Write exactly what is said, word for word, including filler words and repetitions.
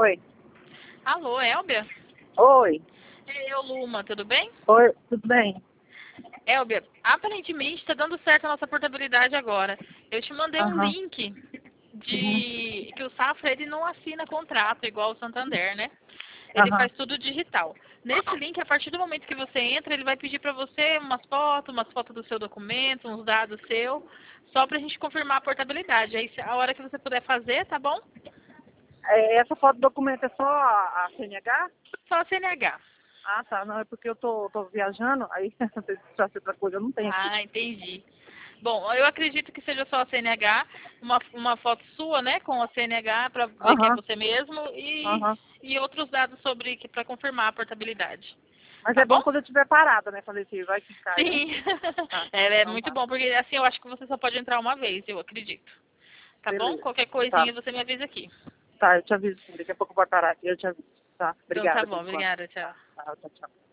Oi. Alô, Elbia? Oi. É eu, Luma, tudo bem? Oi, tudo bem? Elbia, aparentemente está dando certo a nossa portabilidade agora. Eu te mandei um Aham. link Uhum. de que o Safra ele não assina contrato igual o Santander, né? Ele Aham. faz tudo digital. Nesse link, a partir do momento que você entra, ele vai pedir para você umas fotos, umas fotos do seu documento, uns dados seu, só para a gente confirmar a portabilidade. Aí, se- a hora que você puder fazer, tá bom? É, essa foto do documento é só a, a C N H? Só a C N H. Ah, tá. Não, é porque eu tô, tô viajando, aí se precisasse outra coisa, eu não tenho aqui. Ah, entendi. Bom, eu acredito que seja só a C N H, uma, uma foto sua, né, com a C N H para ver que é Aham. você mesmo e, Aham. e outros dados sobre que para confirmar a portabilidade. Mas Tá é bom bom? quando eu estiver parada, né? Falei assim, vai que cai, né? Sim. Tá. É, é Então muito tá. bom, porque assim eu acho que você só pode entrar uma vez, eu acredito. Tá bom? Beleza. Qualquer Tá. coisinha você me avisa aqui. Tá, eu te aviso sim. Daqui a pouco eu vou parar aqui, eu te aviso. Tá. Então tá Obrigada por bom, enquanto. obrigada, tchau. Tá, tchau, tchau.